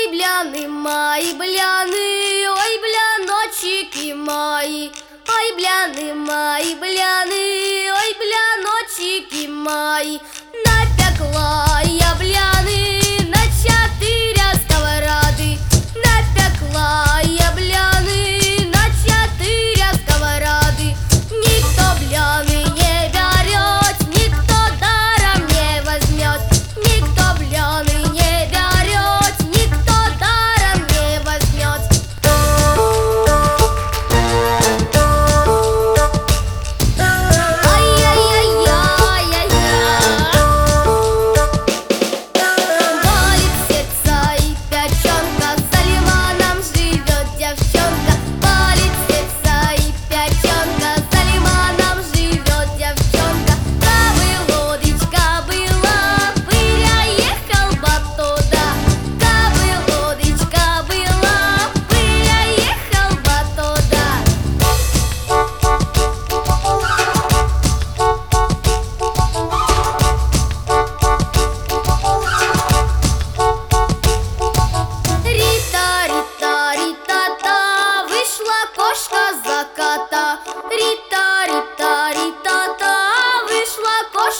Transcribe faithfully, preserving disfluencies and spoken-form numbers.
бляны мои, бляны, ой, бляночки мои. Ой, бляны мои, бляны, ой, бляночки мои. Напекла я бляны на четыре сковороды. Напекла я бляны на четыре сковороды. Никто бляны не берет, никто даром не возьмет. Никто бляны не берет, никто даром не возьмет. Рита, Рита, Рита-та, вышла кошка